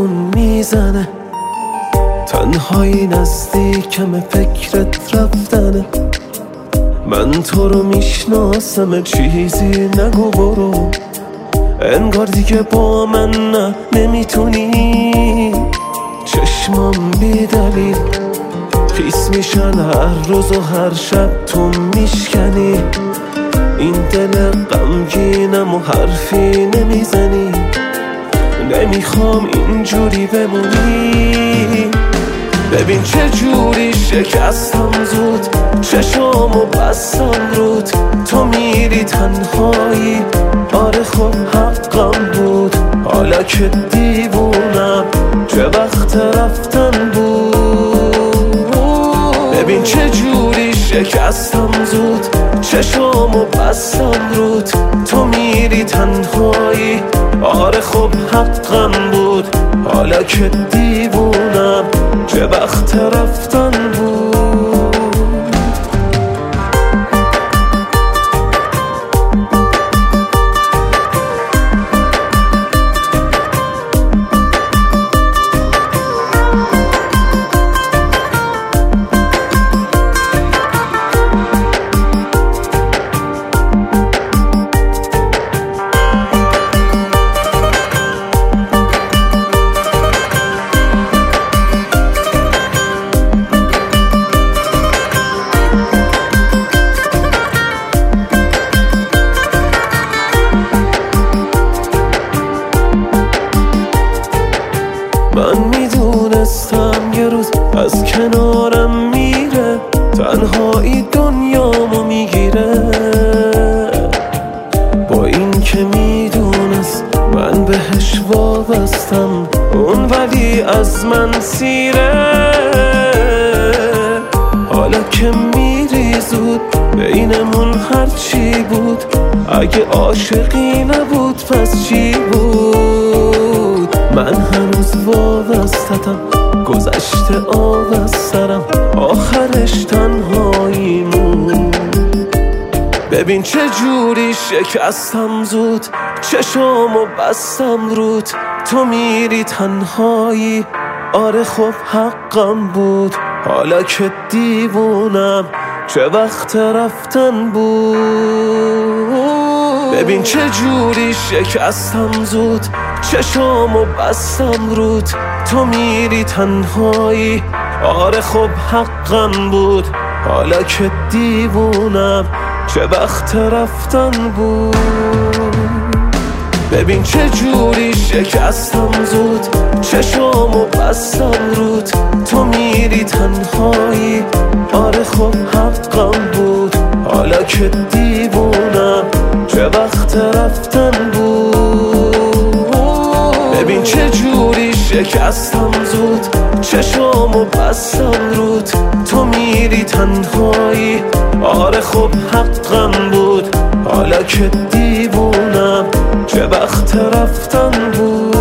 دلمون میزنه، تنهایی نزدیکم فکرت رفتنه. من تو رو میشناسم چیزی نگو برو، انگار دیگه با من نه نمیتونی. چشمام بی دلیل خیس میشن هر روز و هر شب تو میشکنی. این دل غمگینم و حرفی نمیزنی، نمیخوام اینجوری بمونی. ببین چه جوری شکستم زود، چشامو بستم رود. تو میری تنهایی، آره خب حقم بود. حالا که دیوونم چه وقت رفتن بود. ببین چه جوری شکستم زود، چشامو بستم رود. تو میری تنهایی، آره خب حقم بود. حالا که دیوونم چه وقت رفتن بود. من میدونستم یه روز از کنارم میره، تنهایی دنیامو میگیره. با این که میدونست من بهش وابستم، اون ولی از من سیره. حالا که میری زود بینمون هرچی بود، اگه عاشقی نبود پس چی بود؟ من هنوز وابستم، گذشته آب از سرم، آخرش تنهاییمون. ببین چه جوری شکستم زود، چشامو بستم رود. تو میری تنهایی، آره خب حقم بود. حالا که دیوونم چه وقت رفتن بود. ببین چه جوری شکستم زود، چشامو بستم رود. تو میری تنهایی، آره خب حقم بود. حالا که دیوونم چه وقت رفتن بود. ببین چه جوری شکستم زود، چشامو بستم رود. تو میری تنهایی، آره خب حقم بود. حالا که دیوونم چه وقت رفتن بود. ببین چه جوری شکستم زود، چشامو بستم رود. تو میری تنهایی، آره خب حقم بود. حالا که دیوونم چه وقت رفتن بود.